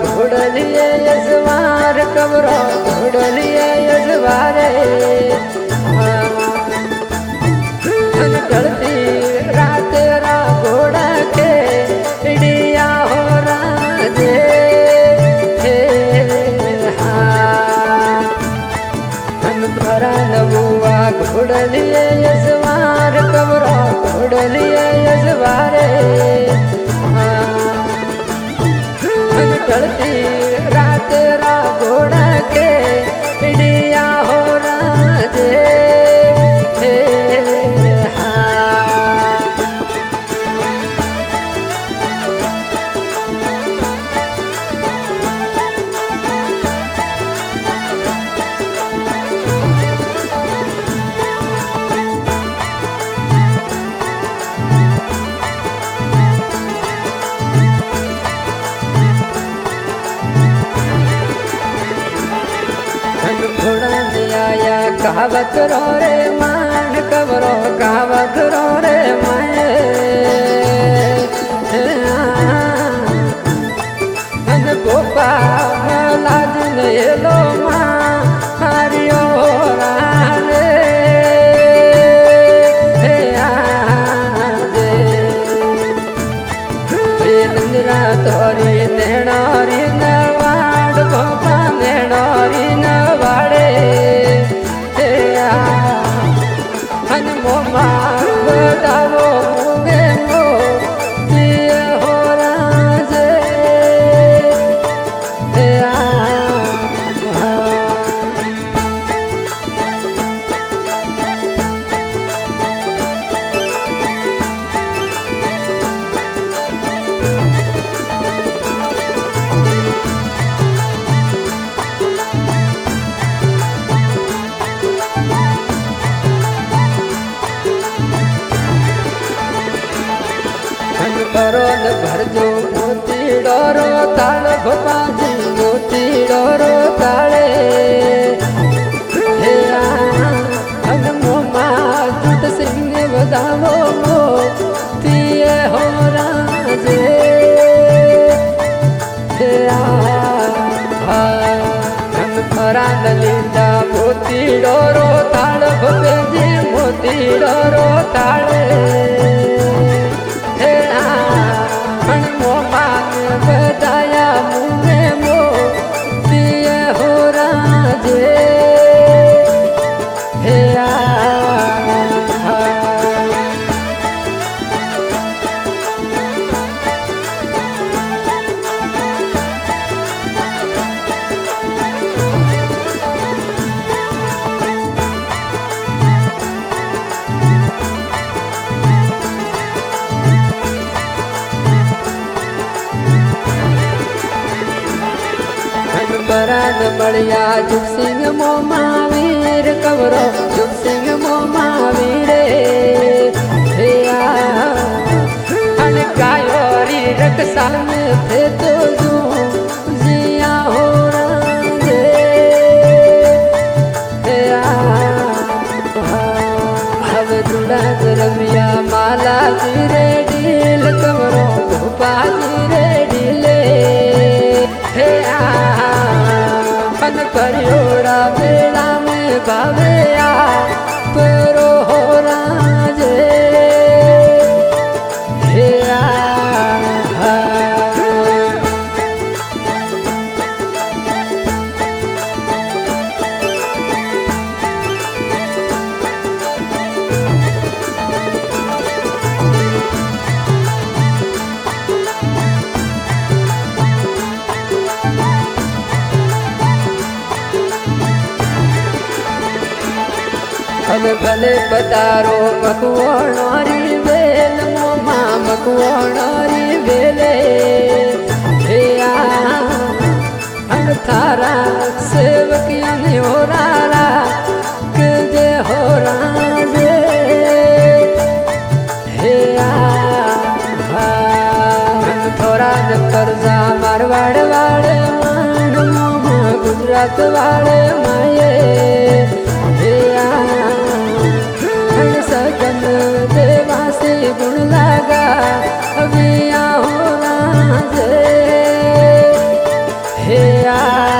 घोड़लिए यजवार कबरो घोड़लिए यजवारे ढलती रात रा घोड़ा के इडिया हो राजे हम भरा नबुआ घोड़लिए यजवार कबरो घोड़लिए यजवारे ढलती रात रा घोड़ा के इडिया हो राजे कहावत रो रे मान कबरो कहावत रो रे माए गोपा लाज लो मारियो रे इंदिरा तोरी नेणारी नवाड़ गोपा नेणारी नवाड़े बताओ मुगे मो दिए हो राजे करोल भरजो मोती डोरो ताल भोपाजी मोती डोरो ताले हे हम मोमा जुट सिंह बजावो मोतिए हो राजे हे हम फरा ललिता मोती डोरो ताल भोपाजी मोती डोरो ताले बताया मुझे मो दिए हो राजे हे बरान बढ़िया जुग सिंह मो महावीर कबरो जुग सिंह मो महावीर गायोरी रक्षा में थे तो जिया हो राजे अब जुड़ा रविया माला जीरे डील कबरो धोपा जीरे डीले करियोड़ा बेड़ा में बाबेया पेरो हो राजे हे अब भले पतारो मकुआरी बेल मोमा मकुआरी बेले हम थारा सेवकिया ने हो रारा के हो राजे हे हम थोड़ा कर्जा मारवाड़ वाले मान मोमा गुजरात वाले माये सजन देवासी गुण लगा अभी हो राजे आ